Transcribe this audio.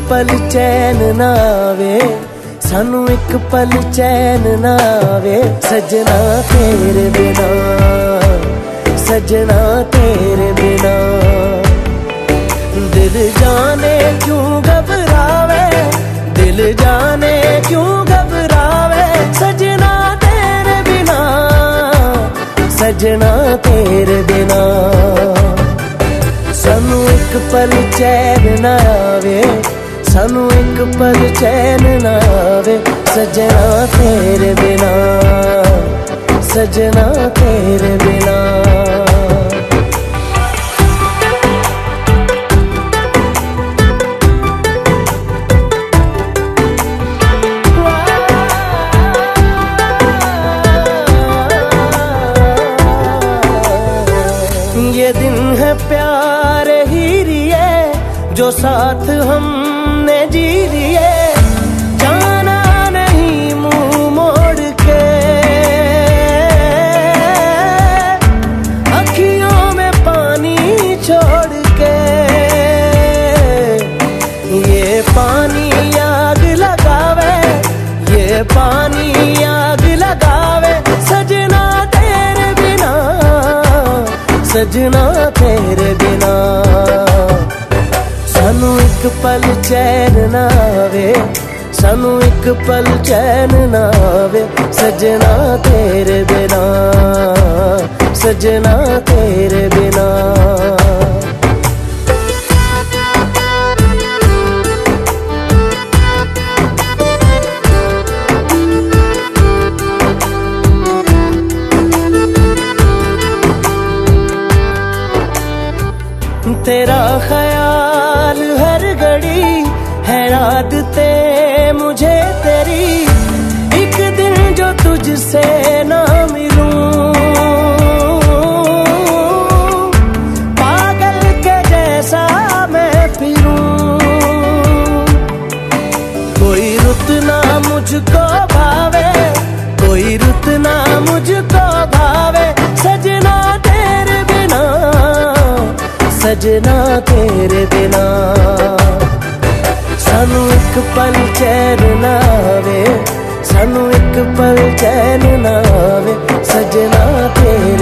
पल चैन ना आवे, सानू एक पल चैन ना आवे। सजना तेरे बिना, सजना तेरे बिना। दिल जाने क्यों घबरावे, दिल जाने क्यों घबरावे। सजना तेरे बिना, सजना तेरे बिना। सानू एक पल चैन ना आवे, सानू एक पल चैन ना आवे। सजना तेरे बिना, सजना तेरे बिना। ये दिन है प्यार ही रिए, जो साथ हमने जी लिए। जाना नहीं मुंह मोड़ के, अखियों में पानी छोड़ के। ये पानी आग लगावे, ये पानी आग लगावे। सजना तेरे बिना, सजना तेरे बिना। सानू एक पल चैन ना आवे, सानू एक पल चैन ना आवे। सजना तेरे बिना, सजना तेरे बिना। तेरा ख्याल हर घड़ी है आदतें मुझे तेरी। एक दिन जो तुझसे ना मिलूं, पागल के जैसा मैं फिरूं। कोई रुत ना मुझको भावे, कोई रुत ना मुझको भावे। सजना तेरे बिना, सजना तेरे बिना। सानू एक पल चैन ना आवे, सानू एक पल चैन ना आवे। सजना तेरे